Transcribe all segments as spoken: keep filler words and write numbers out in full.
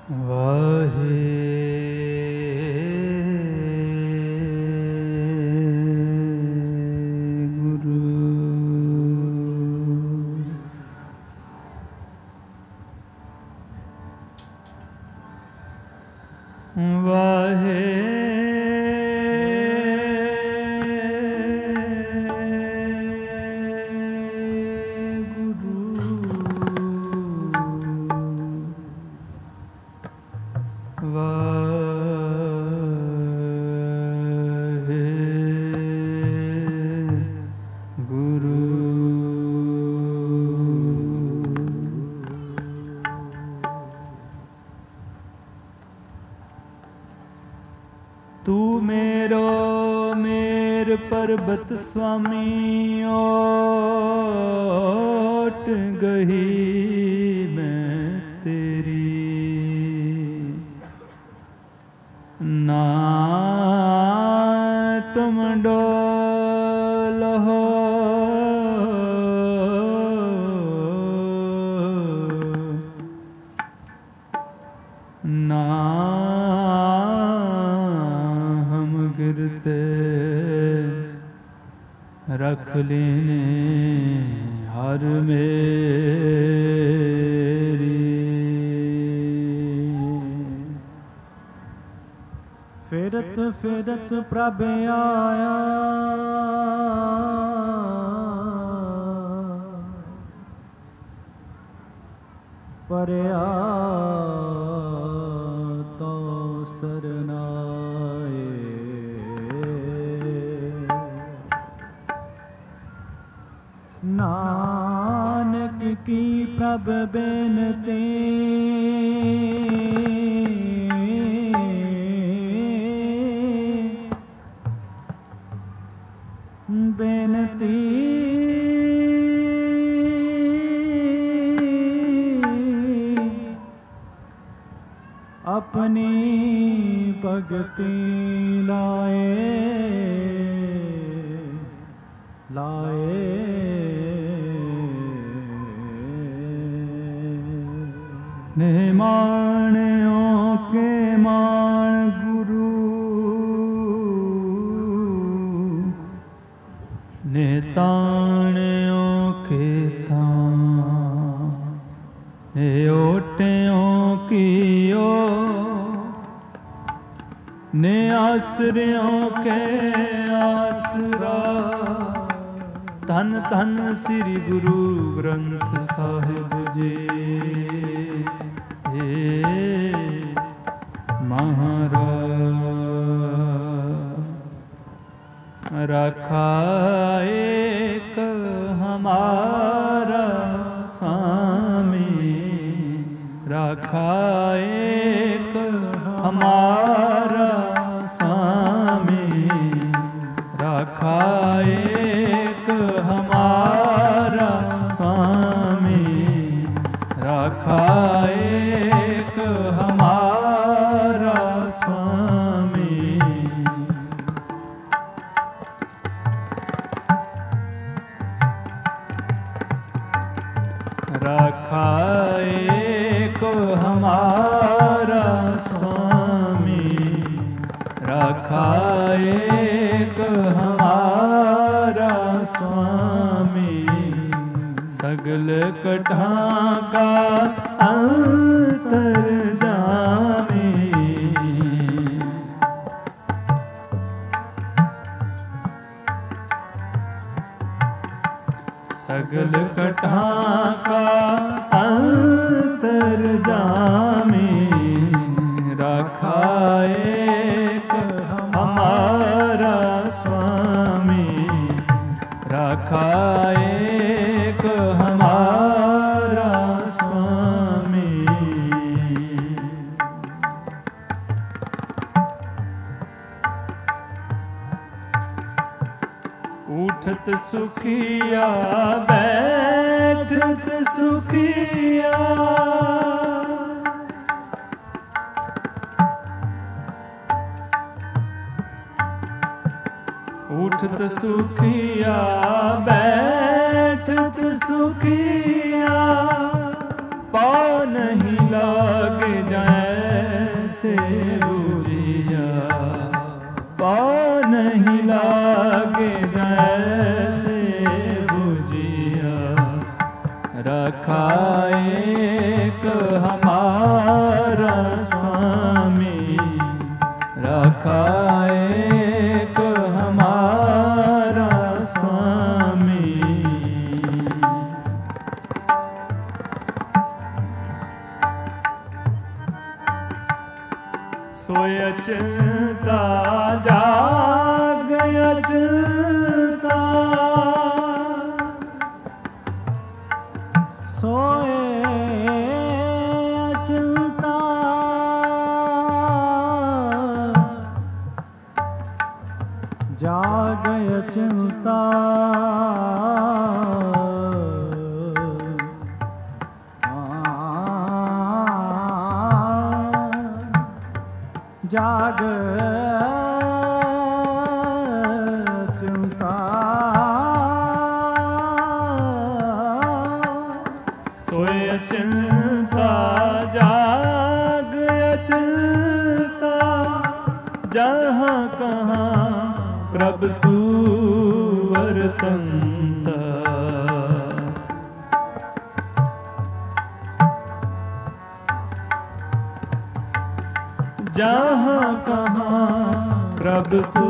वाहे गुरु वाहे तू मेरो मेर पर्वत स्वामी ओट गही मैं तेरी ना तुम डोल हो ना गिरते रख लेने हर मेरी फिरत फिरत प्रभ आया परया तो सरनाए नानक की प्रभ बेनती बेनती अपनी भगति लाए लाए निमाणों के मान गुरु नेताणों के तान ने ओटियों की ओ ने आसरियों के आसरा धन धन श्री गुरु ग्रंथ साहिब जी महाराज रखा एक हमारा स्वामी रखा एक हमारा स्वामी रखा एक हमारा स्वामी रखा एक हमारा स्वामी रखा एक हमारा स्वामी रखा एक हमारा स्वामी सगल कठा का अंतर जामी सगल कठा का अंतर जामी रखा एक हमारा स्वामी रखा एक हमारा स्वामी उठत सुखिया बैठत सुखिया उठत सुखिया बैठत सुखिया पाँव नहीं लाग जाए रखाए एक हमारा स्वामी, रखाए एक हमारा स्वामी। सोय अचिंता जाग अचिंता, सोए अचिंता जाग अचिंता, जाग चिंता। सोए अचिंता जाग अचिंता, जहाँ कहाँ प्रभु तू वर्तंता। जहाँ कहाँ प्रभु तू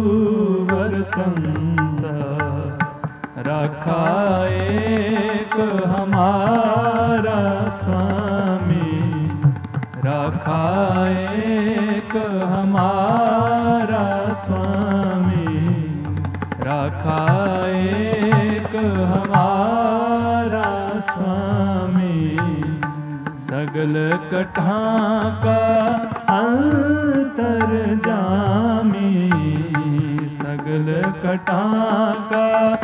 वर्तंता, रखा एक हमारा स्वामी, रखा एक हमारा स्वामी, रखा एक हमारा स्वामी। सगल कठा का अंतर जामी, सगल कठा का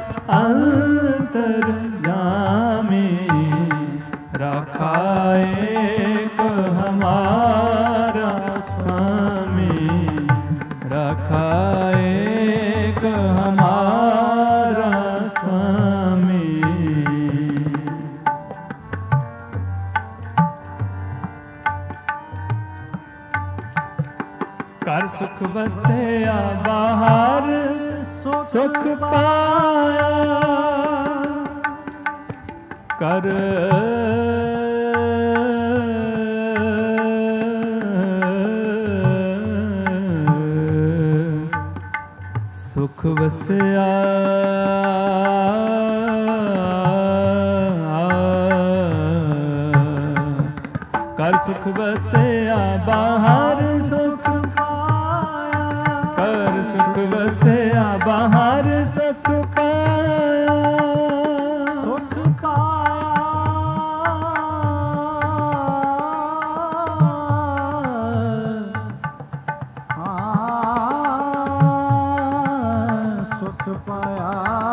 अंतर जामी, रखा एक हमारा स्वामी, रखा एक हमारा स्वामी। कर सुख बसया बाहर सुख पाया, कर सुख बसया, कर सुख बसया बाहर सुख, कर सुख बसया बाहर सुख पाया, सुख पाया हाँ, सुख पाया।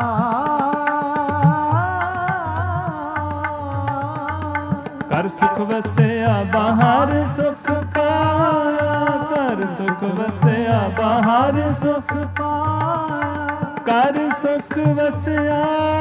कर सुख बसया बाहर सुख पाया, कर सुख बसया बाहर सुख पाया, कर सुख बसया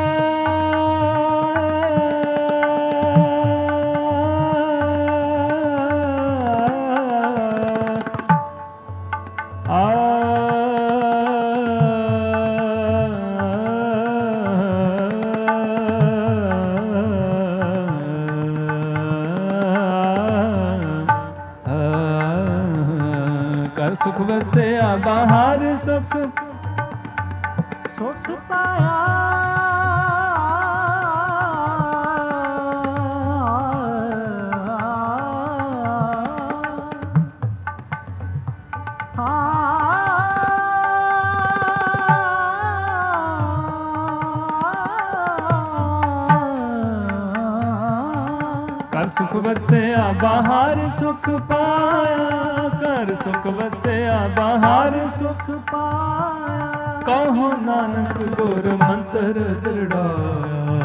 कर सुख बसया बाहर सुख, सुख पाया कर सुख बसया बाहर सुख पाया, कर सुख बसया बाहर सुख पाया। कहो नानक गुर मंत्र दृढ़ाया,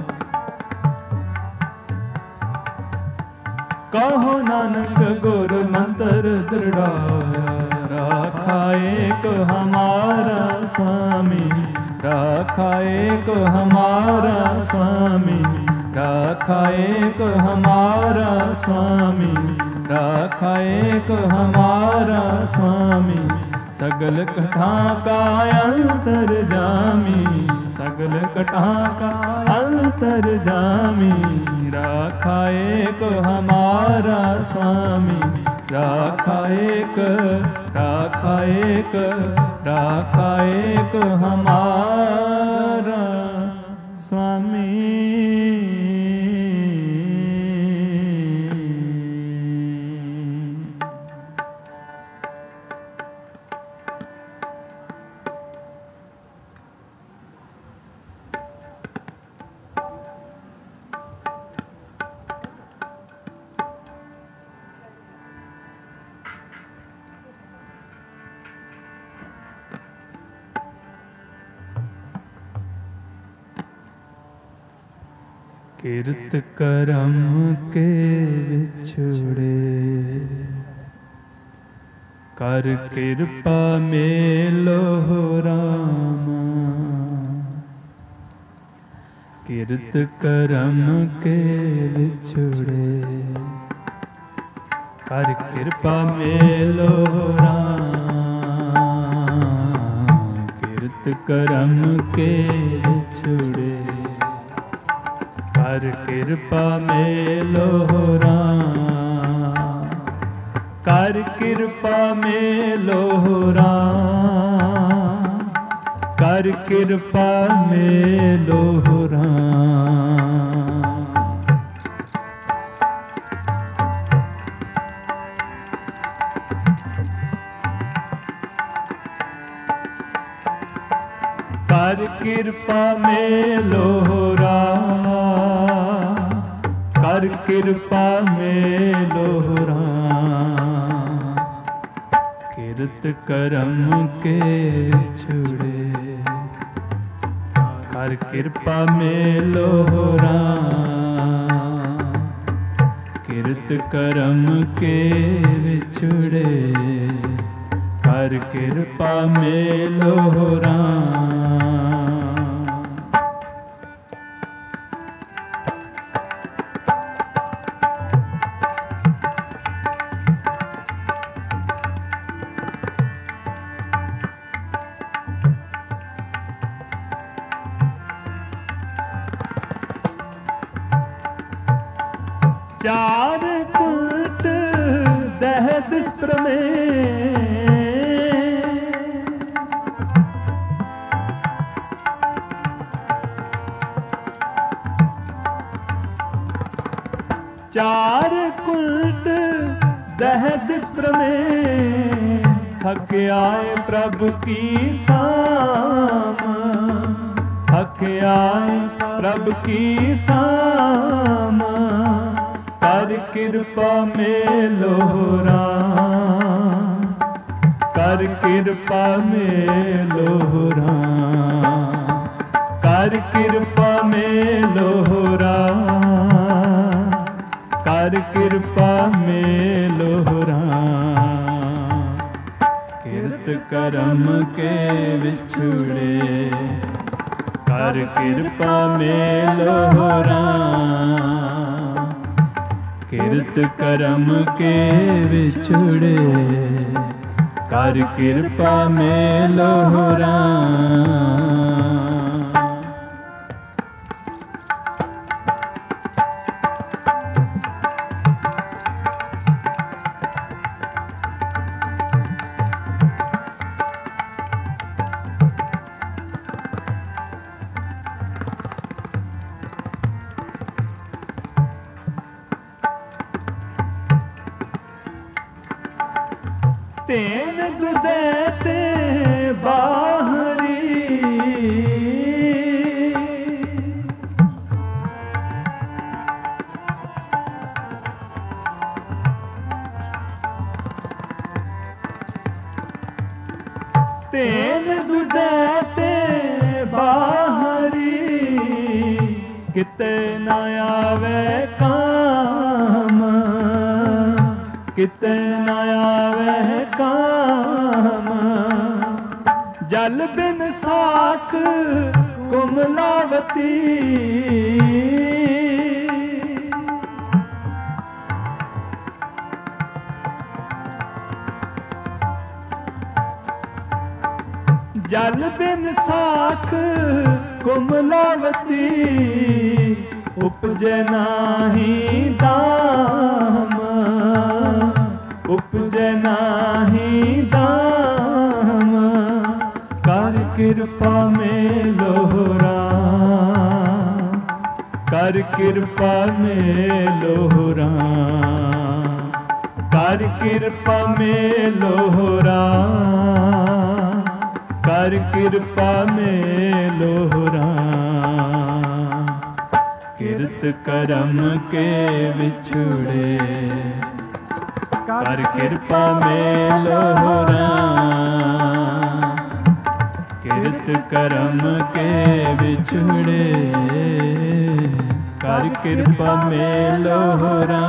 कहो नानक गुर मंत्र दृढ़ाया। राखा एक हमारा स्वामी, राखा एक हमारा स्वामी, राखा एक हमारा स्वामी, राखा एक हमारा स्वामी। सगल कथा का अंतर जामी, सगल कटां का अंतर जामी, राखा एक हमारा स्वामी, राखा एक, राखा एक, राखा एक हमारा स्वामी। किरत करम के विछुड़े, कर कृपा मेलो रामा। किरत करम के विछुड़े, कर कृपा मेलो रामा। किरत करम के विछुड़े, कर कृपा मेलो राम। कर कृपा मेलो राम, कर कृपा मेलो राम। कर कृपा मेलो राम, कर कृपा मेलो राम। किरत करम के छुड़े, कर कृपा मेलो राम। किरत करम के विछुड़े, कर कृपा मेलो राम। चार कुट दहद प्रमेय, चार कुट दहद प्रमेय। थक आए प्रभु की साम, थक आए प्रभु की साम। कर कृपा मेलो राम, कर कृपा मेलो राम। कर कृपा मेलो राम, कर कृपा मेलो राम। किरत करम के विछुड़े, कर कृपा मेलो राम। किरत करम के विछुड़े, कर कृपा मेलो राम। तेन दुदैते बाहरी, तेन दुदैते बाहरी। किते न आवे काम, किते न आवे काम। जल बिन साख कुमलावती, जल बिन साख कुमलावती उपजे नाही दाम, उपजे नाही दाम, कर कृपा में लोहरा, कर कृपा में लोहरा, कर कृपा में लोहरा, कर कृपा में लोहरा। किरत करम के विछुड़े, कर कृपा में लोहरा, किरत करम के विछुड़े, कर कृपा में लोहरा।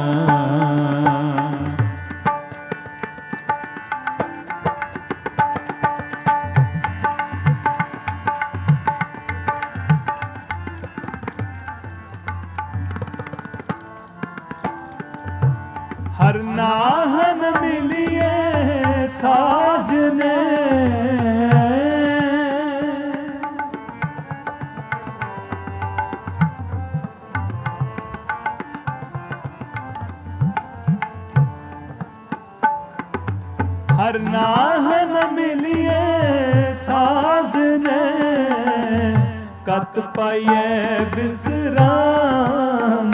हर नाहन मिलिए साजने, हर नाहन मिलिए साजने, कत पाइए विश्राम,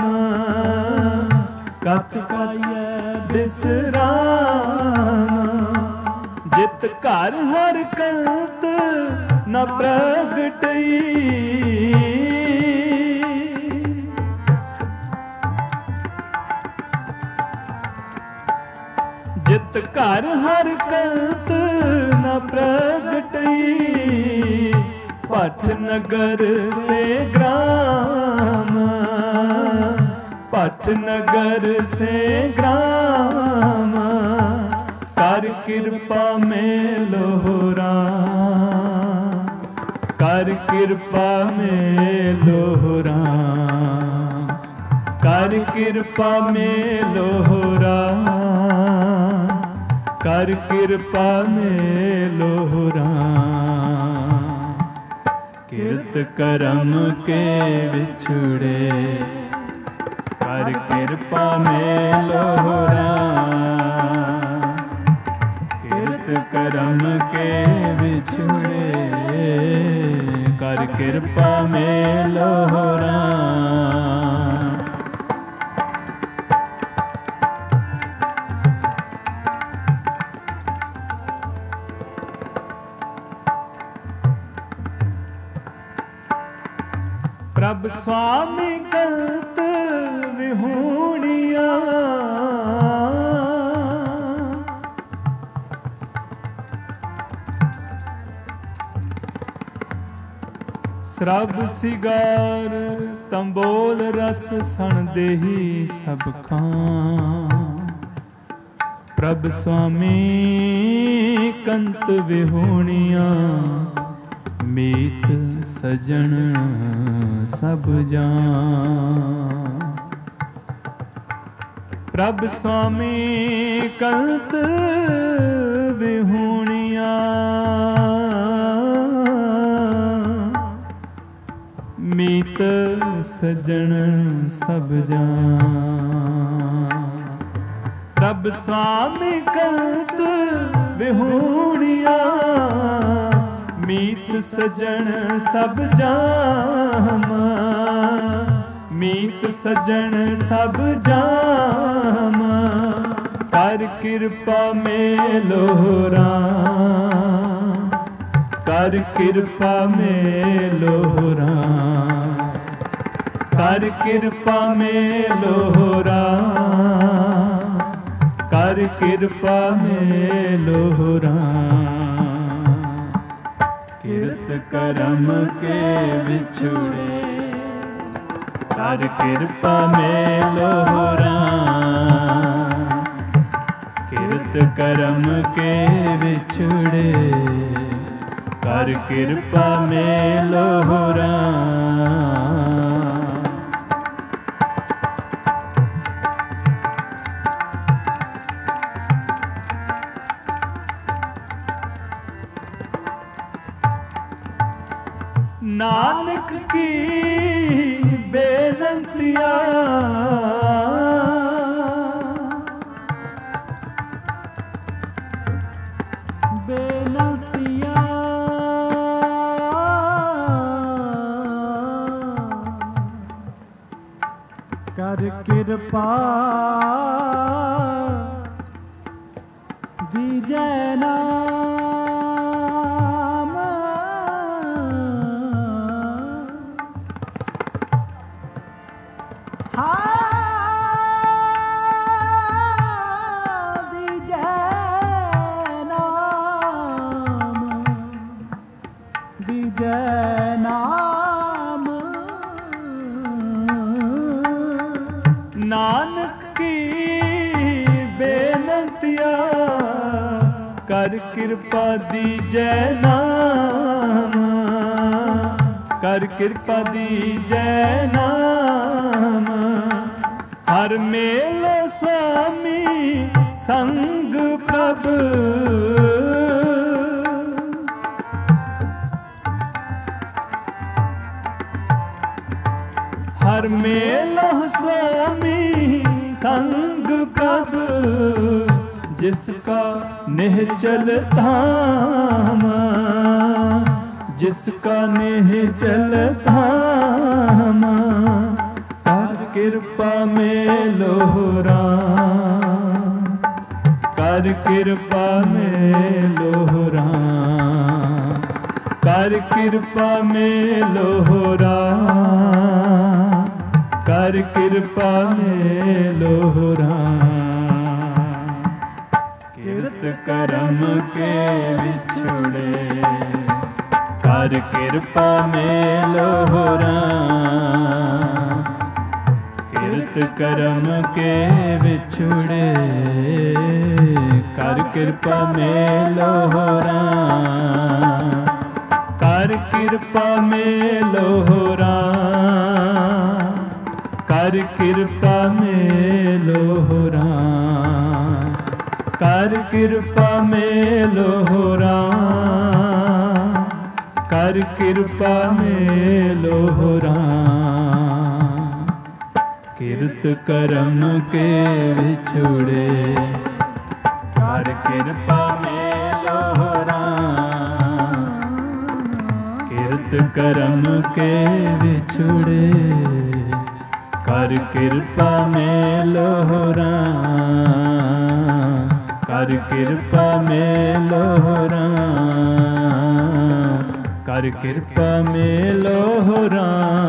कत पाइए विश्राम। जित घर हर कंत न प्रगटई, जित घर हर कंत न प्रगटई, पठ नगर से ग्राम, पठ नगर से ग्राम, कर कृपा में लोहरा, कर कृपा में लोहरा, कर कृपा में लोहरा, कर कृपा में लोहरा। किरत करम के विछुड़े, कर कृपा में लोहरा, किरत करम के विछुड़े, कर कृपा में लोहरा। प्रभ स्वामी गलत विहूणिया, श्रब सिगार तंबोल रस सन देही सब खां। प्रभ स्वामी कंत विहूणिया, मीत सजन सब जान। प्रभ स्वामी कंत विहूणिया, मीत सजन सब जान। प्रभ स्वामी कंत विहूणिया, मीत सजन सब जाम, मीत सजन सब जाम। कर कृपा में लोहरा, कर कृपा में लोहरा, कर कृपा में लोहरा, कर कृपा में लोहरा। किरत करम के विछुड़े, कर कृपा में लोहरा। किरत करम के विछुड़े, कर कृपा में लोहरा। नानक नानक की बेनंतिया बेनतिया कर कृपा दीजै नाम दीजै नाम दीजै नाम नानक की बेनतिया कर कृपा दीजै नाम कर कृपा दीजै नाम हर मेल स्वामी संग प्रभ हर मेला स्वामी संग प्रभ जिसका निश्चल धाम जिसका निश्चल धाम कर कृपा में लोहरा कर कृपा में लोहरा कर कृपा में लोहरा कर कृपा में लोहरा किरत करम के विछुड़े कर कृपा में लोहरा किरत करम के विछुड़े कर कृपा में लोहरा कर कृपा में लोहरा कर कृपा में लोहरा कर कृपा में लोहरा कर कृपा में लोहरा किरत करम के विछुड़े कर कृपा में लोहरा किरत करम के विछुड़े कर कृपा में लोहरा कर कृपा में लोहरा कर कृपा में लोहरा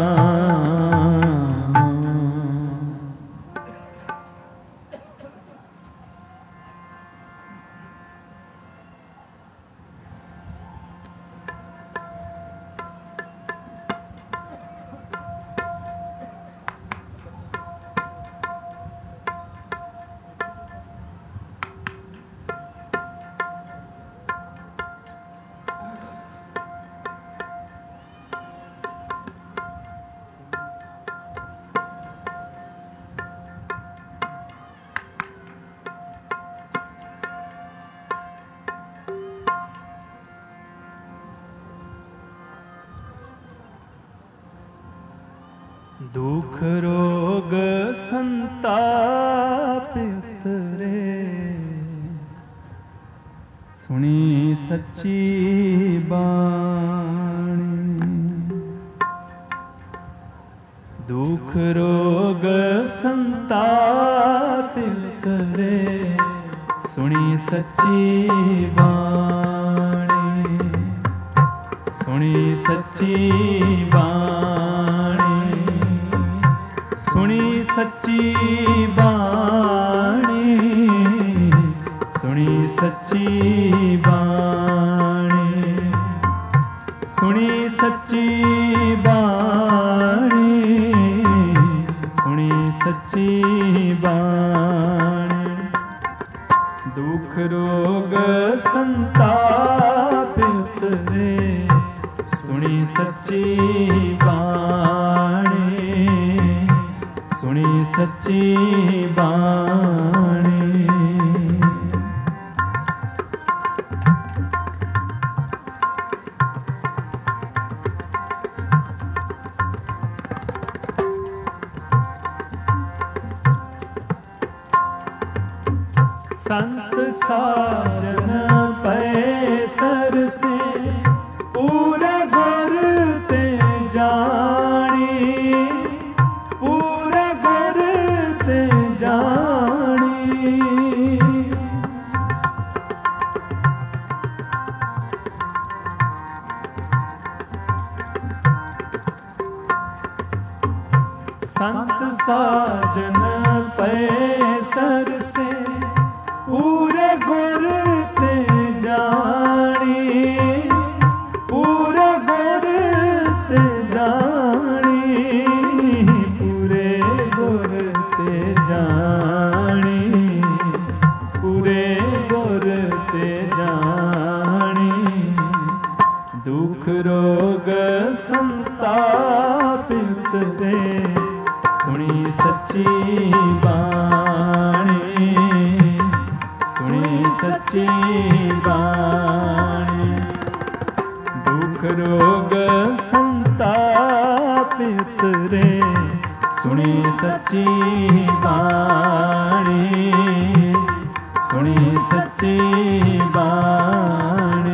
दुख रोग संताप उतरे सुनी सच्ची बाणी दुख रोग संताप उतरे सुनी सच्ची बाणी सुनी सच्ची बाणी सुनी सच्ची बाणी सुनी सच्ची बाणी सुनी सच्ची बाणी सुनी सच्ची बाणी दुख रोग संताप उतरे सुनी सच्ची बाणी सुनी सच्ची बाणी संत साजन पै सरसे, पूरे गुर ते जानी, पूरे गुर ते जानी। संत साजन पै सरसे, पूरे गुर ते जानी, पूरे गुर ते जानी, पूरे गुर ते जानी, पूरे गुर ते जानी। दुख रोग संताप उतरे, सुनी सच्ची बाणी, सुनी सच्ची बाणी। दुख रोग संताप उतरे, सुनी सच्ची बाणी, सुनी सच्ची बाणी।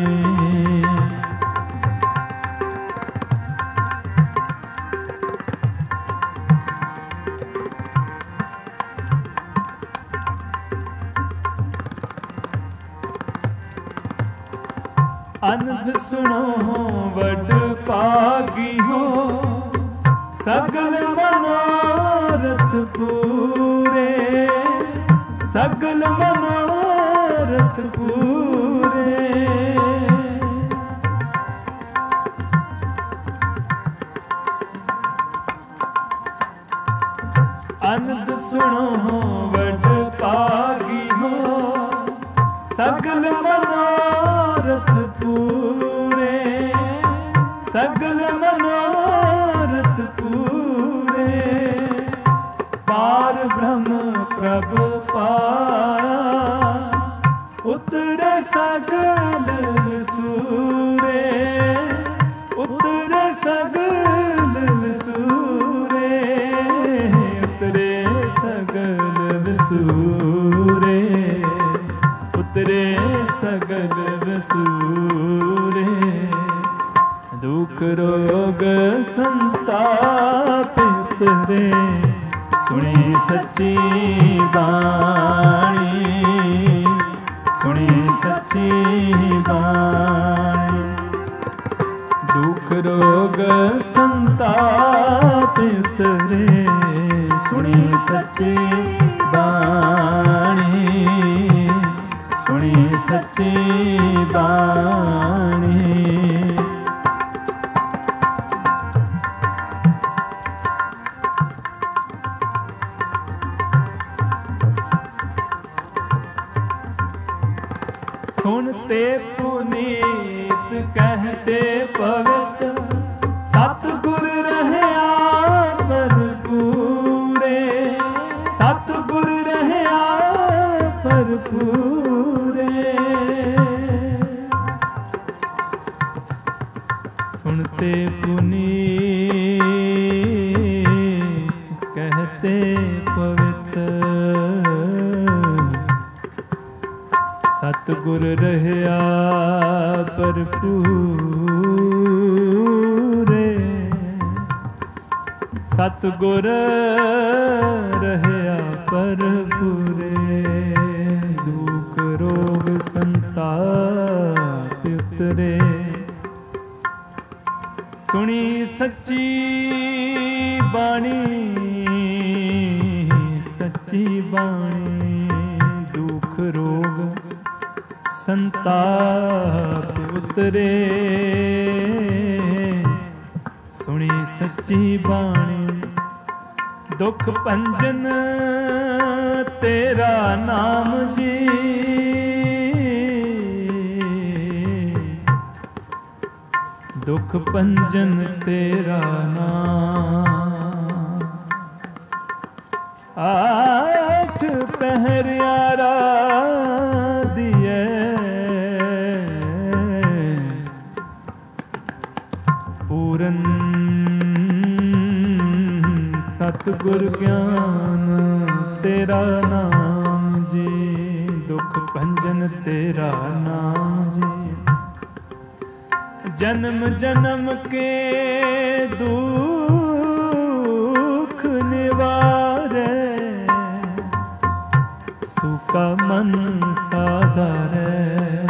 अनंद सुनो वड पागी हो, सगल मनोरथ पूरे, सगल मनोरथ पूरे। अनंद सुनो वड पागी हो, सगल मनोरथ पूरे, सगल मनोरथ पूरे। पार ब्रह्म प्रभ पाया, उतरे सगल विसूरे, उतरे सगल विसूरे, उतरे सगल विसूरे, उतरे सगल विसूरे। दुख रोग संताप उतरे, सुनी सच्ची बाणी, सुनी सच्ची बाणी। दुख रोग संताप उतरे, सुनी सच्ची बाणी, सुनी सच्ची बाणी। सुनते पुनीत कहते पवित्र, सतगुर रहया भरपूरे, सतगुर रहया भरपूरे। सुनते पुनीत कहते पवित्र, सतगुर रहया भरपूरे, सतगुर रहया भरपूरे। दुख रोग संताप उतरे, सुनी सच्ची बाणी, सच्ची बाणी। दुख रोग संताप उतरे, सुनी सच्ची बाणी। दुख भंजन तेरा नाम जी, दुख भंजन तेरा नाम। आठ पहरियारा दिए, पूरन सतगुर ज्ञान तेरा नाम जी। दुख ਜਿਨ ਤੇਰਾ ਨਾਮ ਜੀ। ਜਨਮ ਜਨਮ ਕੇ ਦੁਖ ਨਿਵਾਰੇ, ਸੂਕਾ ਮਨ ਸਾਧਾਰੇ,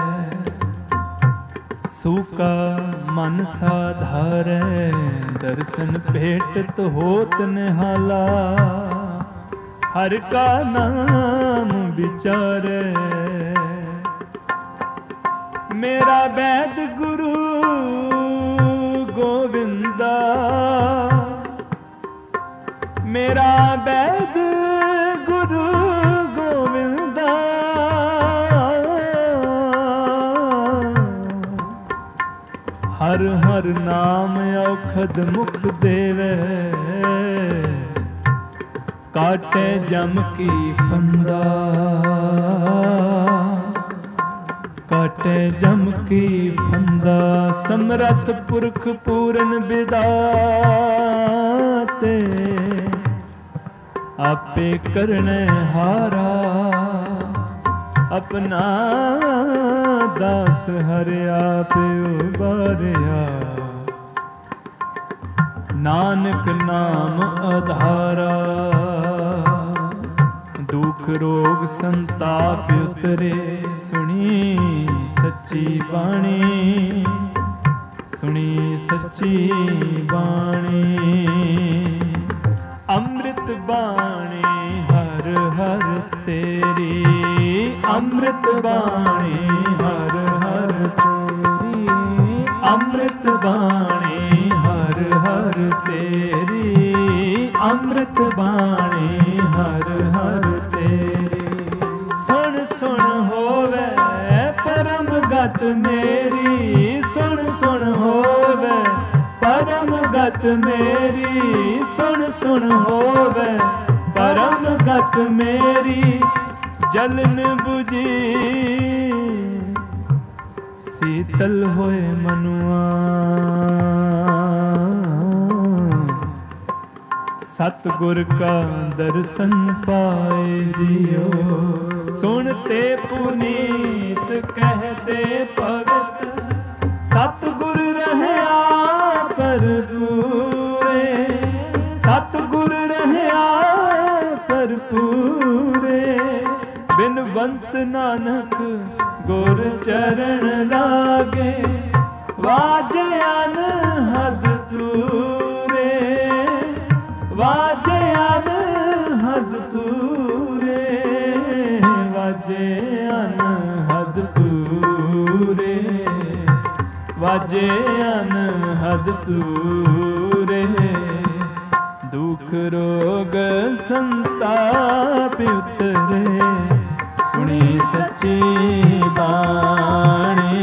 ਸੂਕਾ ਮਨ ਸਾਧਾਰੇ। ਦਰਸ਼ਨ ਭੇਟਤ ਹੋਤ ਨਿਹਾਲਾ, ਹਰ ਕਾ ਨਾਮ ਵਿਚਾਰੇ। ਮੇਰਾ ਵੈਦ ਗੁਰੂ ਗੋਵਿੰਦਾ, ਮੇਰਾ ਵੈਦ ਗੁਰੂ ਗੋਵਿੰਦਾ। ਹਰ ਹਰ ਨਾਮ ਔਖਦ ਮੁਖ ਦੇਵੇ, ਕਾਟੇ ਜਮ ਕੀ ਫੰਦਾ, ਕਾਟੇ ਜਮ ਕੀ ਫੰਦਾ। ਸਮਰੱਥ ਪੁਰਖ ਪੂਰਨ ਵਿਦਾਤੇ, ਆਪੇ ਕਰਨੇ ਹਾਰਾ। ਆਪਣਾ ਦਾਸ ਹਰਿ ਆਪੇ ਉਬਾਰਿਆ, ਨਾਨਕ ਨਾਮ ਆਧਾਰਾ। ਦੁਖ ਰੋਗ ਸੰਤਾਪ ਉਤਰੇ, ਸੁਣੀ ਸੱਚੀ ਬਾਣੀ, ਸੁਣੀ ਸੱਚੀ ਬਾਣੀ। ਅੰਮ੍ਰਿਤ ਬਾਣੀ ਹਰ ਹਰ ਤੇਰੀ, ਅੰਮ੍ਰਿਤ ਬਾਣੀ ਹਰ ਹਰ ਤੇਰੀ। ਅੰਮ੍ਰਿਤ ਬਾਣੀ ਹਰ ਹਰ ਤੇਰੀ, ਅੰਮ੍ਰਿਤ ਬਾਣੀ ਹਰ ਹਰ ਤੇਰੀ। ਸੁਣ ਸੁਣ ਹੋਵੇ ਪਰਮ ਗਤ ਮੇਰੀ, ਸੁਣ ਸੁਣ ਹੋਵੇ ਪਰਮ ਗਤ ਮੇਰੀ। ਸੁਣ ਸੁਣ ਹੋਵੇ ਪਰਮ ਗਤ ਮੇਰੀ। ਜਲਨ ਬੁਝੀ ਸੀਤਲ ਹੋਏ ਮਨੁਆ, ਸਤਿਗੁਰ ਕਾ ਦਰਸ਼ਨ ਪਾਏ ਜੀਓ। ਸੁਣਤੇ ਪੁਨੀਤ ਕਹਤੇ ਭਗਤ, ਸਤਿਗੁਰ ਰਹਿਆ ਭਰਪੂਰੇ। ਸਤਿਗੁਰ ਰਹਿਆ ਭਰਪੂਰੇ, ਬਿਨਵੰਤ ਨਾਨਕ ਗੁਰ ਚਰਨ ਲਾਗੇ। ਵਾਜੇ ਅਨਹਦ ਤੂਰੇ, ਵਾਜੇ ਅਨਹਦ ਤੂਰੇ, ਵਾਜੇ ਅਨਹਦ ਤੂਰੇ, ਵਾਜੇ ਅਨਹਦ ਤੂਰੇ। ਦੁਖ ਰੋਗ ਸੰਤਾਪ ਉਤਰੇ, ਸੁਣੀ ਸੱਚੀ ਬਾਣੀ,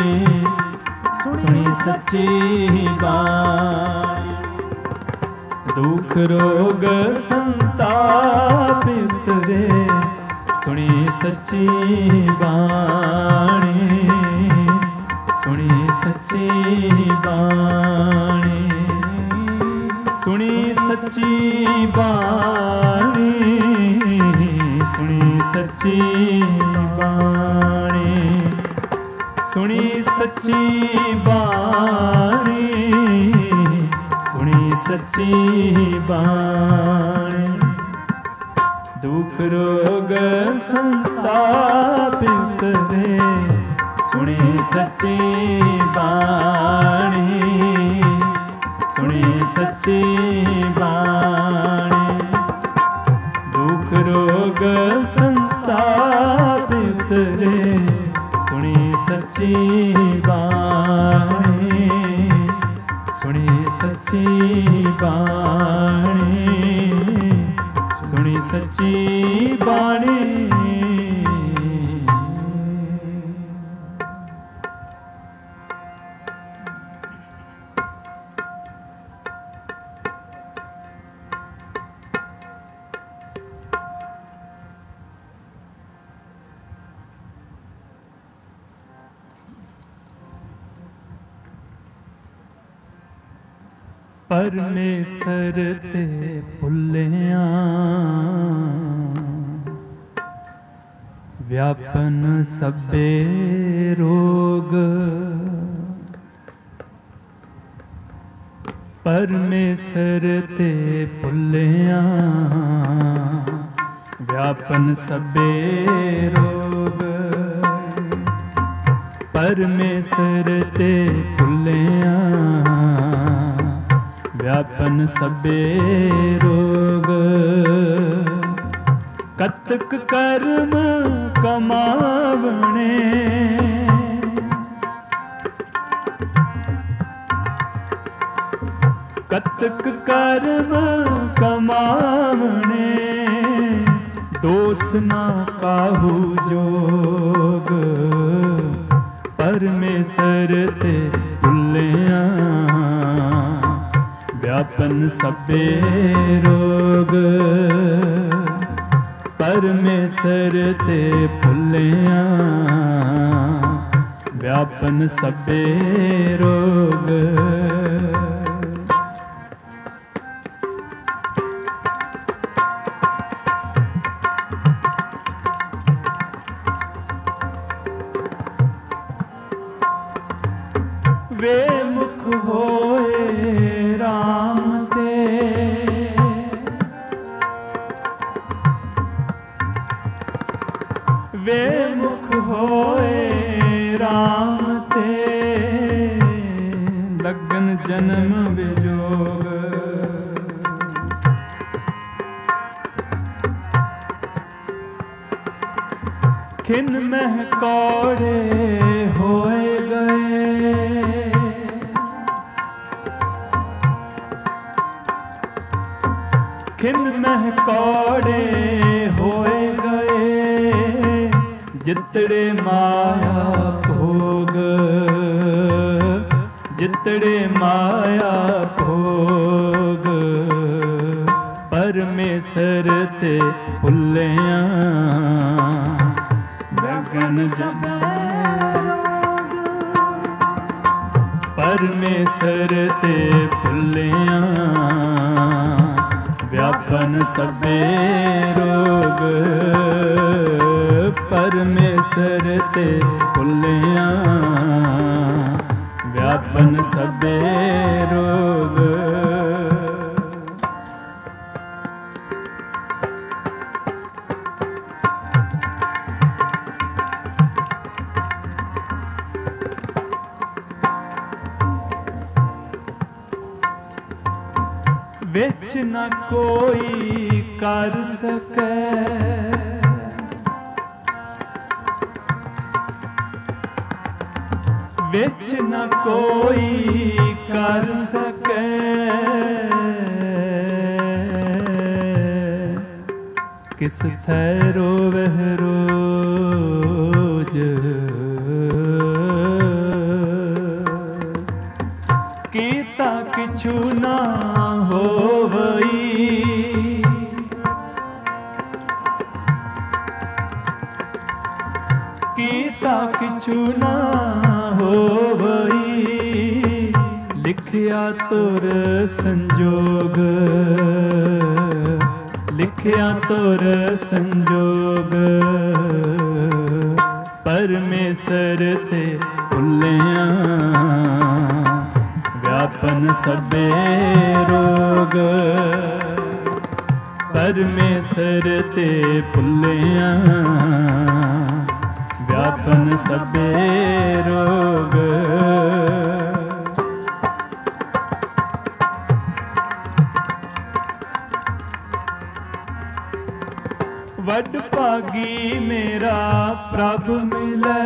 ਸੁਣੀ ਸੱਚੀ ਬਾਣੀ। ਦੁਖ ਰੋਗ ਸੰਤਾਪ ਉਤਰੇ, ਸੁਣੀ ਸੱਚੀ ਬਾਣੀ, ਸੁਣੀ ਸੱਚੀ ਬਾਣੀ। ਸੁਣੀ ਸੱਚੀ ਬਾਣੀ, ਸੁਣੀ ਸੱਚੀ ਬਾਣੀ। ਸੁਣੀ ਸੱਚੀ ਬਾਣੀ, ਸੁਣੀ ਸੱਚੀ ਬਾਣੀ। ਦੁਖ ਰੋਗ ਸੰਤਾਪ ਉਤਰੇ, ਸੁਣੀ ਸੱਚੀ ਬਾਣੀ, ਸੁਣੀ ਸੱਚੀ ਬਾਣੀ। ਦੁਖ ਰੋਗ ਸੰਤਾਪ ਉਤਰੇ, ਸੁਣੀ ਸੱਚੀ ਬਾਣੀ, ਸੁਣੀ ਸੱਚੀ ਬਾਣੀ, ਸੁਣੀ ਸੱਚੀ ਬਾਣੀ। ਪਰਮੇਸ਼ਰ ਤੇ ਭੁੱਲਿਆ व्यापन सबे रोग परमेसर ते भुलिया व्यापन सबे रोग परमेसर ते भुलिया व्यापन सबे रोग कतक कर्म कमावणे कतक कर्म कमावणे दोष ना काहू जोग परमेसर ते भुलिया व्यापन सबे रोग परमेसर ते भुलिया व्यापन सबे रोग वे मुख होए राम ते वे मुख होए राम ते लगन जन्म विजोग खिन मह कौड़े होए गए खिन मह कौड़े होए गए जितड़े माया भोग जितड़े माया भोग परमेसर ते भुलिया लगन परमेसर ते भुलिया व्यापन सबे रोग परमेसर ते भुलिया व्यापन सबे रोग विच न कोई कर सके विच न कोई कर सके किस थैरो वह रोज कीता किछु ना होवई कीता किछु ना होवई लिखिया तुर संजोग लिखिया तुर संजोग परमेसर ते भुलिया व्यापन सबे रोग परमेसर ते भुलिया व्यापन सबे रोग वड भागी मेरा प्रभु मिले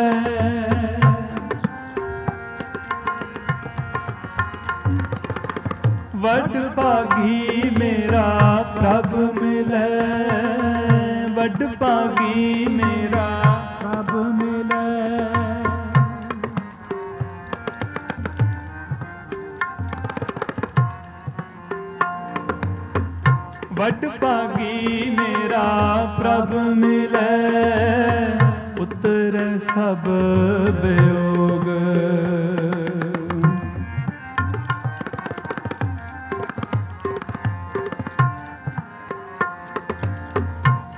वड भागी मेरा प्रभु मिले वड भागी मेरा प्रभु मिले वड भागी मेरा प्रभु मिले उतर सब वियोग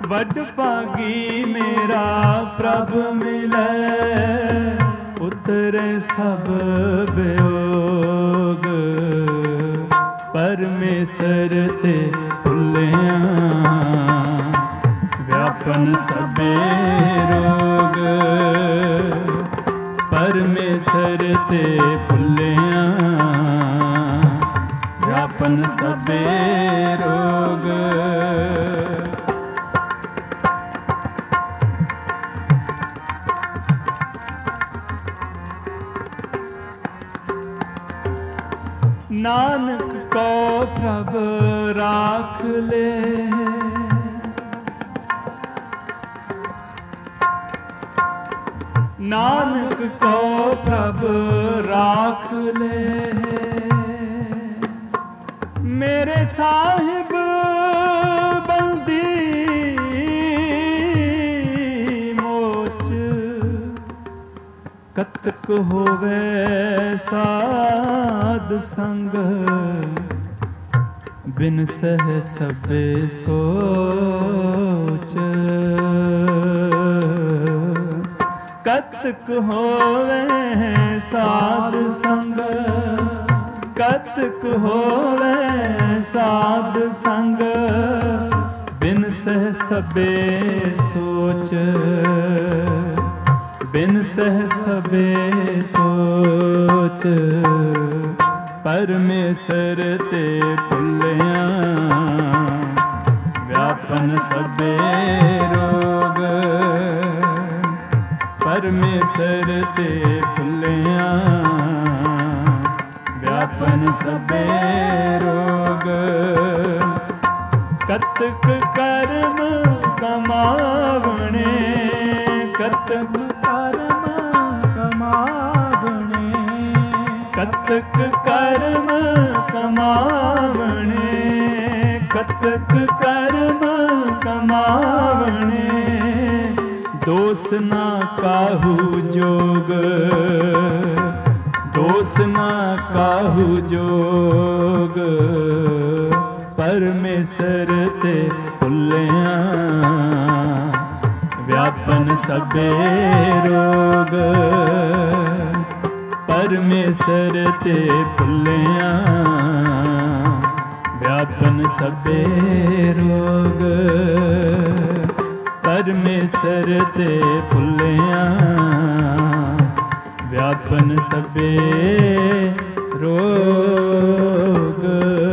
ਵੱਡ ਭਾਗੀ ਮੇਰਾ ਪ੍ਰਭ ਮਿਲੈ, ਉਤਰੇ ਸਭ ਵਿਯੋਗ, ਪਰਮੇਸ਼ਰ ਤੇ ਭੁੱਲਿਆ ਵਿਆਪਨ ਸਭੇ ਰੋਗ, ਪਰਮੇਸ਼ਰ ਤੇ ਭੁੱਲਿਆ ਵਿਆਪਨ ਸਭੇ ਰੋਗ। ਨਾਨਕ ਕੋ ਪ੍ਰਭ ਰਾਖ ਲੈ, ਨਾਨਕ ਕੋ ਪ੍ਰਭ ਰਾਖ ਲੈ, ਮੇਰੇ ਸਾਹਿਬ ਬੰਦੀ ਮੋਚ, ਕਤਕ ਹੋਵੇ ਸਾਧ ਸੰਗ, ਬਿਨ ਸਹਿ ਸਭੇ ਸੋਚ, ਕਤਕ ਹੋਵੇ ਸਾਧ ਸੰਗ, ਕਤਕ ਹੋਵੇ ਸਾਧ ਸੰਗ, ਬਿਨ ਸਹਿ ਸਭੇ ਸੋਚ, ਬਿਨ ਸਹਿ ਸਭੇ ਸੋਚ, ਪਰਮੇਸ਼ਰ ਤੇ ਭੁੱਲਿਆ ਵਿਆਪਨ ਸਭੇ ਰੋਗ, ਪਰਮੇਸ਼ਰ ਤੇ ਭੁੱਲਿਆ ਵਿਆਪਨ ਸਭੇ ਰੋਗ। ਕਤਕ ਕਰਮ ਕਮਾਵਣੇ, ਕਤਕ ਕਰਮ ਕਮਾਵਣੇ, ਕਤਕ ਕਰਮ ਕਮਾਵਣੇ, ਕਤਕ ਕਰਮ ਕਮਾਵਣੇ, ਦੋਸ ਨਾ ਕਾਹੂ ਜੋਗ, ਦੋਸ ਨਾ ਕਾਹੂ ਜੋਗ, ਪਰਮੇਸ਼ਰ ਤੇ ਭੁੱਲਿਆ ਵਿਆਪਨ ਸਭੇ ਰੋਗ, ਪਰਮੇਸ਼ਰ ਤੇ ਭੁੱਲਿਆ ਵਿਆਪਨ ਸਭੇ ਰੋਗ, ਪਰਮੇਸ਼ਰ ਤੇ ਭੁੱਲਿਆ ਵਿਆਪਨ ਸਭੇ ਰੋਗ।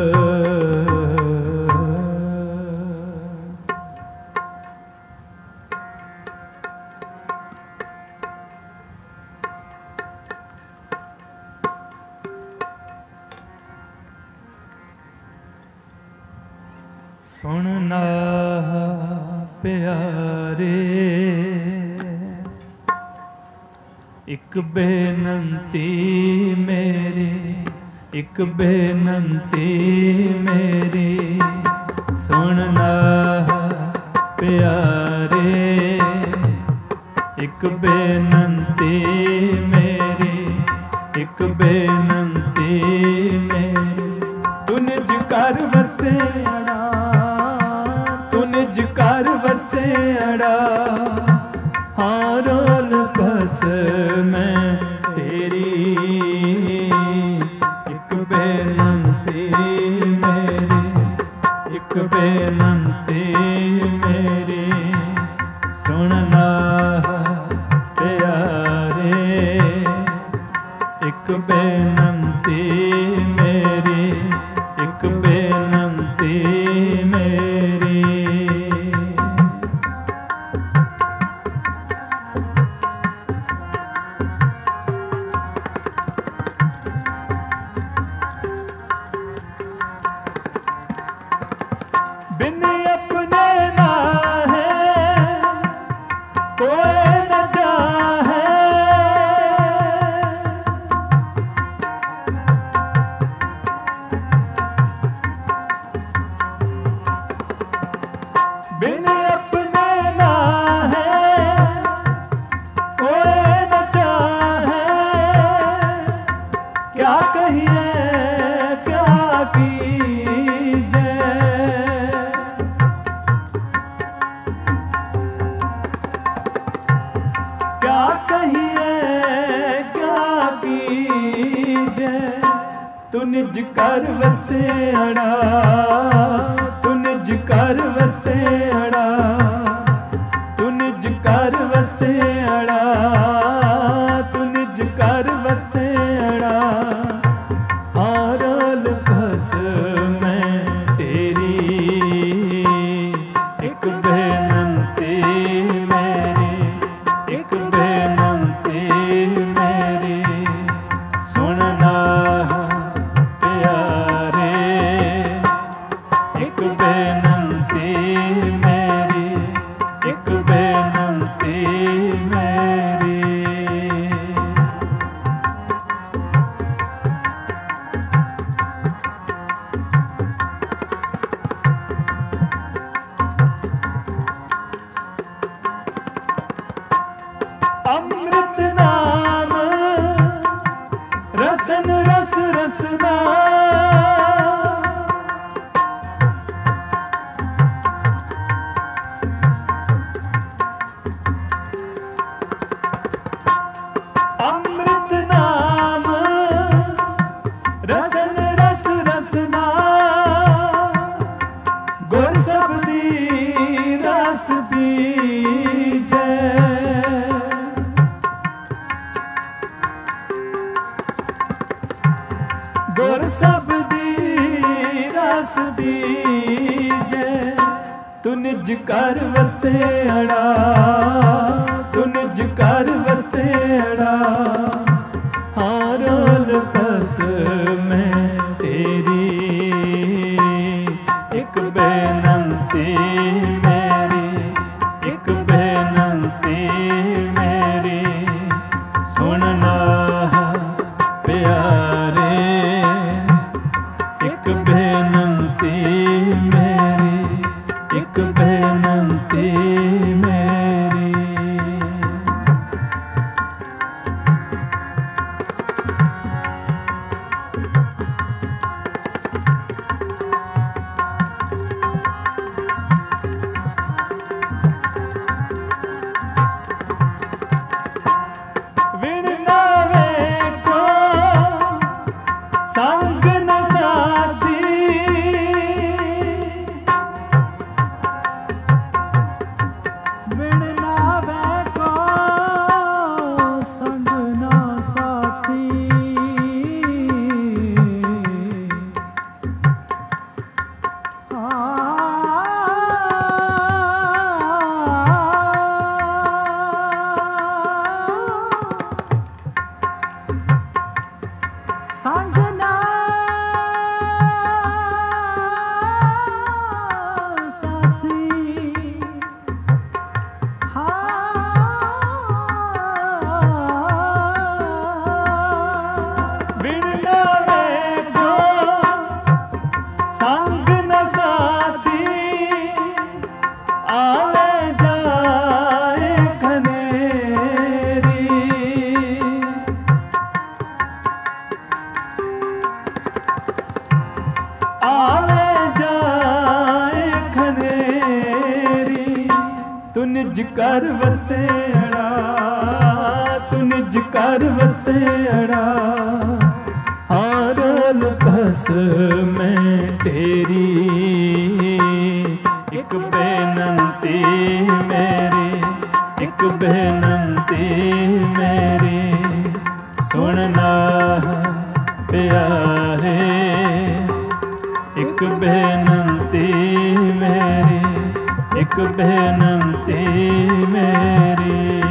ਸੁਣਨਾ ਪਿਆਰੇ ਇੱਕ ਬੇਨੰਤੀ ਮੇਰੀ, ਇੱਕ ਬੇਨੰਤੀ ਮੇਰੀ, ਸੁਣਨਾ ਪਿਆਰੇ ਇੱਕ ਬੇਨੰਤੀ ਮੇਰੀ, ਇੱਕ ਬੇਨੰਤੀ ਮੇਰੀ, ਤੂੰ ਨਿਜ ਘਰ ਵਸਿਆੜਾ, ਤੂੰ ਨਿਜ ਘਰ ਵਸਿਆੜਾ, ਹਾਂ ਰੋਲ ਬਸ ਮੈਂ ਤੇਰੀ, ਇੱਕ ਬੇਨੰਤੀ ਮੇਰੀ, ਇੱਕ ਬੇਨੰਤੀ ਮੇਰੀ, ਸੁਣਨਾ ਪਿਆਰੇ ਇੱਕ ਬੇਨੰਤੀ ਮੇਰੀ, ਇੱਕ ਬੇਨੰਤੀ ਮੇਰੀ। ਨਿਜ ਘਰ ਵਸੇੜਾ, ਤੂੰ ਨਿਜ ਘਰ ਵਸੇੜਾ, ਤੂੰ ਨਿਜ ਘਰ ਵਸੇੜਾ, ਤੂੰ ਨਿਜ ਘਰ ਵਸੇੜਾ। ਹਾਰਲ ਭਸ ਮੈਂ ਤੇਰੀ, ਇੱਕ ਬੇਨਤੀ ਮੇਰੀ, ਇੱਕ ਬੇਨਤੀ ਮੇਰੀ, ਸੁਣਨਾ ਪਿਆਰੇ, ਇੱਕ ਬੇਨਤੀ ਮੇਰੀ, ਇੱਕ ਬੇਨਤੀ ਮੇਰੀ। ਅੰਮ੍ਰਿਤ ਨਾਮ ਰਸਨ ਰਸ ਰਸਨਾ, ਅੰਮ੍ਰਿਤ ਨਾਮ ਰਸਨ ਰਸ ਰਸਨਾ, ਗੁਰ ਸਬਦੀ ਰਸ ਬੀਜੈ। ਗੁਰ ਸਬਦੀ ਰਸ ਬੀਜੈ, ਤੂੰ ਨਿਜ ਘਰ ਵਸੇੜਾ, ਤੂੰ ਨਿਜ ਘਰ ਵਸੇੜਾ। ਹਾਰਲ ਭਸ ਮੈਂ ਤੇਰੀ, ਇੱਕ ਬੇਨਤੀ ਮੇਰੀ, ਇੱਕ ਬੇਨਤੀ ਮੇਰੀ, ਸੁਣਨਾ ਪਿਆਰੇ, ਇੱਕ ਬੇਨਤੀ ਮੇਰੀ, ਇੱਕ ਬੇਨਤੀ ਮੇਰੀ। ਵਿਣ ਨਾ ਵੇਖੋ ਸੰਗ ਨ ਸਾਥੀ, ਵਿਣ ਨਾ ਵੇਖੋ ਸੰਗ ਨਾ ਸਾਥੀ, ਸੰਗ ਨਾ ਸਾਥੀ, ਵਿਣ ਨਾ ਵੇਖੋ ਸੰਗ ਨ ਸਾਥੀ, ਆਵੇ ਜਾਏ ਘਨੇਰੀ, ਆਵੇ ਜਾਏ ਘਨੇਰੀ। ਤੂੰ ਨਿਜ ਘਰ ਵਸੇੜਾ, ਤੂੰ ਨਿਜ ਘਰ ਵਸੇੜਾ। ਹਾਰਲ ਭਸ ਮੈਂ ਤੇਰੀ, ਇੱਕ ਬੇਨਤੀ ਮੇਰੀ, ਇੱਕ ਬੇਨਤੀ ਮੇਰੀ, ਸੁਣਨਾ ਪਿਆਰੇ, ਇੱਕ ਬੇਨਤੀ ਮੇਰੀ, ਇੱਕ ਬੇਨਤੀ ਮੇਰੀ।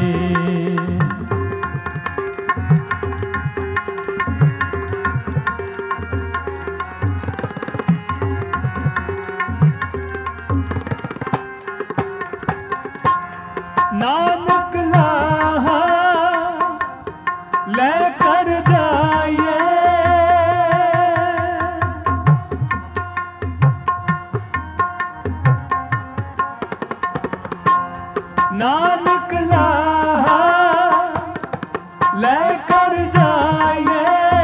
ਨਾਨਕ ਲਾਹਾ ਲੈ ਕਰ ਜਾਈਏ, ਨਾਨਕ ਲਾਹਾ ਲੈ ਕਰ ਜਾਈਏ,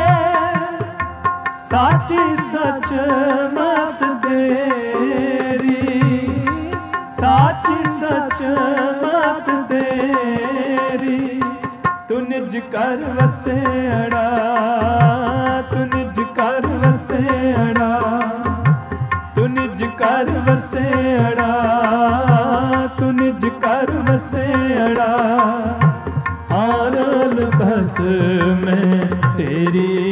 ਸਾਚੀ ਸਚ ਮਤ ਤੇਰੀ, ਸਾਚੀ ਸਚ ਮਤ ਤੇਰੀ। ਤੂੰ ਨਿਜ ਘਰ ਵਸੇੜਾ, ਤੂੰ ਨਿਜ ਘਰ ਵਸ ਵਸੇੜਾ, ਤੂੰ ਨਿਜ ਕਰ ਵਸੇੜਾ। ਆਰਲ ਬਸ ਮੈਂ ਤੇਰੀ,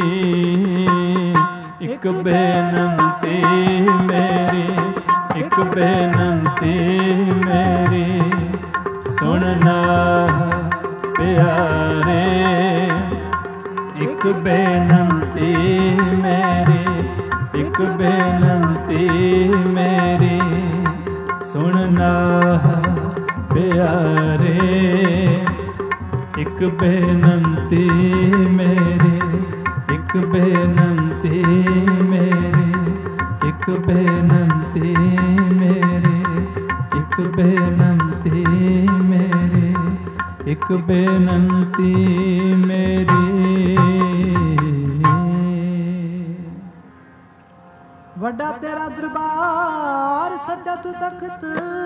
ਇੱਕ ਬੇਨੰਤੀ ਮੇਰੀ, ਇੱਕ ਬੇਨੰਤੀ ਮੇਰੀ, ਸੁਣਨਾ ਪਿਆਰੇ। ਇੱਕ ਬੇਨੰਤੀ ਮੇਰੀ, ਇੱਕ ਬੇਨੰਤੀ ਮੇਰੀ, ਸੁਣਨਾ ਪਿਆਰੇ। ਇੱਕ ਬੇਨੰਤੀ ਮੇਰੀ, ਇੱਕ ਬੇਨੰਤੀ ਮੇਰੀ, ਇੱਕ ਬੇਨੰਤੀ ਮੇਰੀ, ਇੱਕ ਬੇਨੰਤੀ ਮੇਰੀ, ਇੱਕ ਬੇਨੰਤੀ ਮੇਰੀ। ਵੱਡਾ ਤੇਰਾ ਦਰਬਾਰ, ਸੱਚਾ ਤੂੰ ਤਖਤ,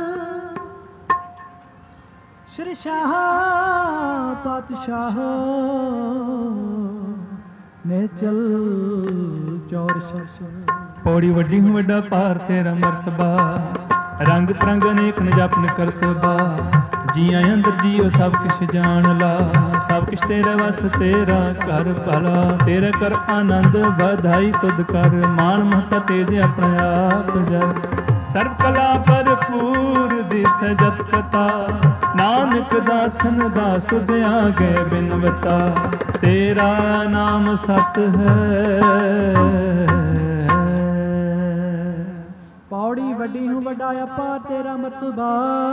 ਸ਼੍ਰੀ ਸ਼ਾਹ ਪਾਤਸ਼ਾਹ ਨੇ ਚਲ ਚੌਰ ਸ਼ਾਹ। ਪੌੜੀ ਵੱਡੀ ਹੂੰ ਵੱਡਾ ਭਾਰ ਤੇਰਾ ਮਰਤਬਾ, ਰੰਗ ਤਰੰਗ ਅਨੇਕ ਨ ਜਪਨ ਕਰਤਬਾ। ਜੀਆਂ ਅੰਦਰ ਜੀਓ ਸਭ ਕਿਛ ਜਾਣ ਲਾ, ਸਭ ਕਿਛ ਤੇਰੇ ਵਸ ਤੇਰਾ ਕਰ ਭਲਾ। ਤੇਰੇ ਕਰ ਆਨੰਦ ਵਧਾਈ ਤੁਧ ਕਰ, ਮਾਨ ਮਹਤਾ ਤੇਜੇ ਆਪਣੇ ਆਪ ਜਰ। ਸਰਬ ਕਲਾ ਭਰਪੂਰ ਦਿਸ ਜਤ ਕਤਾ, ਨਾਨਕ ਦਾਸਨ ਦਾਸ ਤੁਧ ਆਗੇ ਬਿਨਵਤਾ। ਤੇਰਾ ਨਾਮ ਸਤ ਹੈ। ਪੌੜੀ ਵੱਡੀ ਹੂੰ ਵੱਡਾ ਆਪਾ ਤੇਰਾ ਮਰਤਬਾ,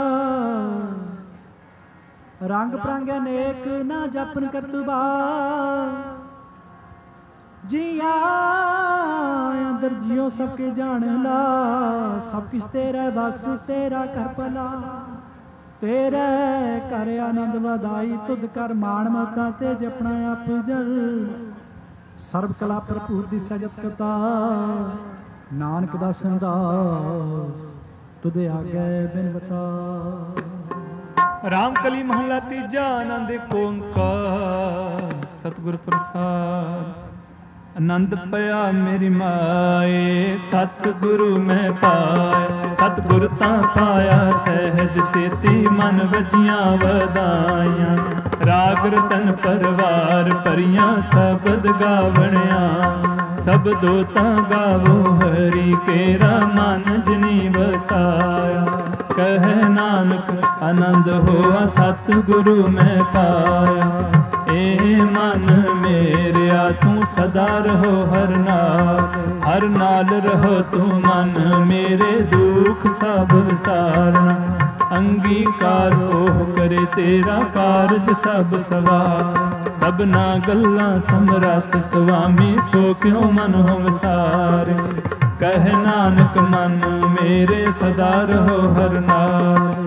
ਰੰਗ ਪ੍ਰੰਗ ਅਨੇਕ ਨਾ ਜਪਨ ਕਰਤਬਾ। ਜੀਆ ਅੰਦਰ ਜਿਉ ਸਭ ਕੇ ਜਾਣ ਲਾ, ਸਭ ਕਿਛ ਤੇਰਾ ਬਸ ਤੇਰਾ ਕਰ ਭਲਾ। ਤੇਰੇ ਕਰ ਆਨੰਦ ਵਧਾਈ ਤੁਧ ਕਰ, ਮਾਣ ਮਤਾ ਤੇ ਜਪਣਾ ਆਪ ਜਲ। ਸਰਬ ਕਲਾ ਭਰਪੂਰ ਦੀ ਸਜਤ ਕਤਾ, ਨਾਨਕ ਦਾਸਨ ਦਾਸ ਤੁਧ ਆਗੇ ਬਿਨਵਤਾ। ਰਾਮ ਕਲੀ ਮਹਲਾ ਤੀਜਾ, ਆਨੰਦ ਏਕ ਓੰਕਾਰ। ਸਤਿਗੁਰ ਪ੍ਰਸਾਦ। ਆਨੰਦ ਪਿਆ ਮੇਰੀ ਮਾਏ, ਸਤਿਗੁਰੂ ਮੈਂ ਪਾਇਆ। ਸਤਿਗੁਰ ਤਾਂ ਪਾਇਆ ਸਹਿਜ ਸੇਤੀ, ਮਨ ਵਜੀਆਂ ਵਧਾਈਆਂ। ਰਾਗ ਰਤਨ ਪਰਵਾਰ ਭਰੀਆਂ, ਸ਼ਬਦ ਗਾਵਣਿਆ। ਸਬਦੋ ਤਾਂ ਗਾਵੋ ਹਰੀ ਕੇਰਾ, ਮਨ ਜਿਨੀ ਵਸਾਇਆ। ਕਹਿ ਨਾਨਕ ਆਨੰਦ ਹੋਆ, ਸਤਿਗੁਰੂ ਮੈਂ ਪਾਇਆ। ਏ ਮਨ ਮੇਰਿਆ ਤੂੰ ਸਦਾ ਰਹੋ ਹਰ ਨਾਲ, ਹਰ ਨਾਲ ਰਹੋ ਤੂੰ ਮਨ ਮੇਰੇ, ਦੁਖ ਸਭ ਵਿਸਾਰਨਾ। ਅੰਗੀਕਾਰ ਉਹ ਕਰੇ ਤੇਰਾ ਕਾਰਜ ਸਭ ਸਵਾਰ। ਸਭਨਾ ਗੱਲਾਂ ਸਮਰੱਥ ਸੁਆਮੀ, ਸੋ ਕਿਉ ਮਨ ਹੋ ਵਿਸਾਰੇ। ਕਹਿ ਨਾਨਕ ਮਨ ਮੇਰੇ ਸਦਾ ਰਹੋ ਹਰ ਨਾਲ।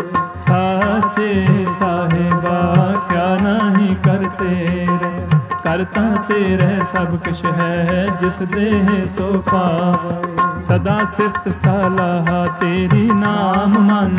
ਸਾਚੇ ਸਾਹਿਬਾ ਕਿਆ ਨਹੀਂ ਕਰ ਤੇਰੇ, ਕਰਤਾ ਤੇਰੇ ਸਭ ਕਿਛ ਹੈ, ਜਿਸ ਦੇਹ ਸੋ ਪਾਵੈ। ਸਦਾ ਸਿਫਤ ਸਲਾਹ ਤੇਰੀ, ਨਾਮ ਮਨ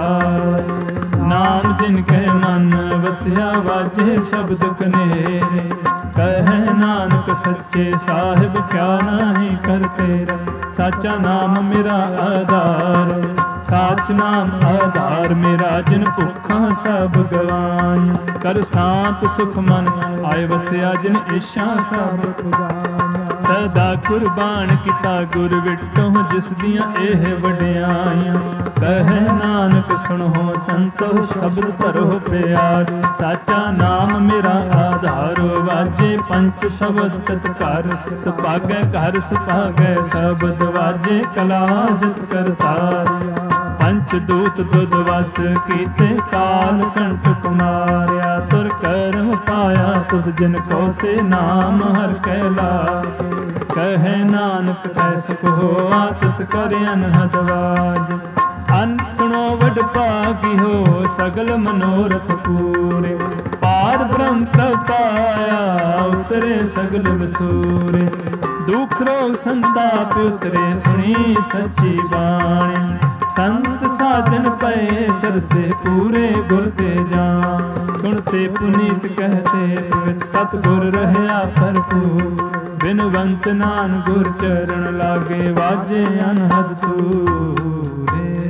ਵਸਾਏ। ਨਾਮ ਜਿਨ ਕੈ ਮਨ ਵਸਿਆ, ਵਾਜੇ ਸ਼ਬਦ ਕਨੇਰੇ। ਕਹਿ ਨਾਨਕ ਸੱਚੇ ਸਾਹਿਬ ਕਿਆ ਨਹੀਂ ਕਰ ਤੇਰਾ। ਸਾਚਾ ਨਾਮ ਮੇਰਾ ਆਧਾਰ, ਸਾਚ ਨਾਮ ਆਧਾਰ ਮੇਰਾ। ਜਿਨ ਭੁੱਖਾਂ ਸਭ ਗਵਾਈਆਂ, ਕਰ ਸਾਤ ਸੁਖ ਮਨ ਆਏ ਵਸਿਆ। ਜਿਨ ਈਸ਼ਾ ਸਭ ਪੁਜਾਈਆਂ, ਸਦਾ ਕੁਰਬਾਨ ਕੀਤਾ ਗੁਰ ਵਿਟੋ, ਜਿਸ ਦੀਆਂ ਇਹ ਵਡਿਆਈਆਂ। ਕਹਿ ਨਾਨਕ ਸੁਣੋ ਸੰਤੋ, ਸ਼ਬਦ ਧਰੋ ਪਿਆਰ। ਸਾਚਾ ਨਾਮ ਮੇਰਾ ਆਧਾਰ, ਵਾਜੇ ਪੰਚ ਸ਼ਬਦ ਤਤਕਾਰ। ਸੁਭਾਗੈ ਘਰ ਸੁਭਾਗੈ ਸ਼ਬਦ, ਵਾਜੇ ਕਲਾ ਜਤ ਕਰਤਾਰ। ਪੰਚ ਦੂਤ ਦੁਧ ਵਸ ਕੀਤੇ, ਕਾਲ ਕੰਟਕ ਮਾਰਿਆ। ਤੁਰ ਕਰਮ ਪਾਇਆ ਤੁਧ ਜਿਨ ਕੋ, ਸੇ ਨਾਮ ਹਰ ਕੈ ਲਾਗੇ। ਕਹਿ ਨਾਨਕ ਐਸਕ ਹੋਆ, ਤਿਤ ਕਰ ਅਨਹਦ ਵਾਜ। ਅੰਤ ਸੁਣੋ ਵਡ ਭਾਗੀ ਹੋ, ਸਗਲ ਮਨੋਰਥ ਪੂਰੇ। ਪਾਰ ਬ੍ਰਹਮ ਪ੍ਰਭ ਪਾਇਆ, ਉਤਰੇ ਸਗਲ ਵਸੂਰੇ। ਦੁਖ ਰੋਗ ਸੰਤਾਪ ਉਤਰੇ, ਸੁਣੀ ਸੱਚੀ ਬਾਣੀ। ਸੰਤ ਸਾਜਨ ਪਏ ਸਰਸੇ, ਪੂਰੇ ਗੁਰ ਤੇ ਜਾਨ। ਸੁਣਤੇ ਪੁਨੀਤ ਕਹਤੇ, ਸਤਿਗੁਰ ਰਹਿਆ ਭਰਪੂਰ। ਬਿਨਵੰਤ ਨਾਨ ਗੁਰ ਚਰਨ ਲਾਗੇ, ਵਾਜੇ ਅਨਹਦ ਤੂਰੇ।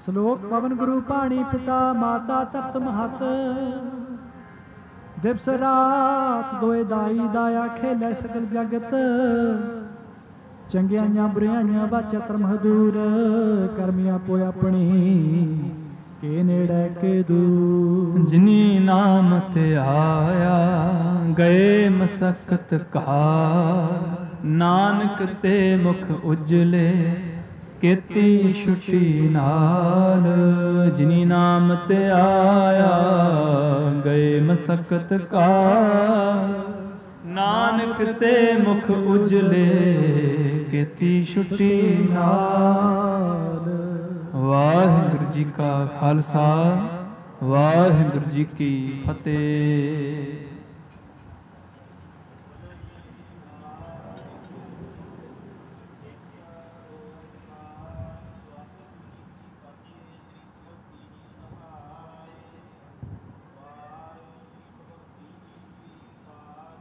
ਸ਼ਲੋਕ ਪਵਨ ਗੁਰੂ ਪਾਣੀ ਪਿਤਾ ਮਾਤਾ ਤਪਤ ਮਹਤ ਦਿਵਸ ਰਾਤ ਦੋਏ ਦਾਈ ਦਾਇਆ ਖੇਲੇ ਸਕਲ ਜਗਤ ਚੰਗਿਆਈਆਂ ਬੁਰਿਆਈਆਂ ਵਾਚਤਰ ਮਹਦੂਰ ਕਰਮੀਆਂ ਪੋਇ ਆਪਣੀ ਕੇ ਨੇੜੇ ਕੇ ਦੂਰ ਜਿਨੀ ਨਾਮ ਤੇ ਆਇਆ ਗਏ ਮਸਕਤ ਕਾ ਨਾਨਕ ਤੇ ਮੁਖ ਉਜਲੇ ਕੀਤੀ ਛੁਟੀ ਨਾਲ ਜਿਨੀ ਨਾਮ ਤੇ ਆਇਆ ਗਏ ਮਸਕਤ ਕਾ ਨਾਨਕ ਤੇ ਮੁਖ ਉਜਲੇ ਕੀਤੀ ਛੁਟੀ ਨਾਲ। ਵਾਹਿਗੁਰੂ ਜੀ ਕਾ ਖਾਲਸਾ ਵਾਹਿਗੁਰੂ ਜੀ ਕੀ ਫਤਿਹ।